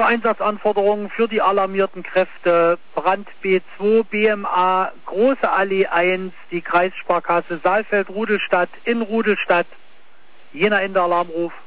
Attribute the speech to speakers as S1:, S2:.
S1: Einsatzanforderungen für die alarmierten Kräfte: Brand B2, BMA, Große Allee 1, die Kreissparkasse Saalfeld-Rudelstadt in Rudelstadt. Jena Ende Alarmruf.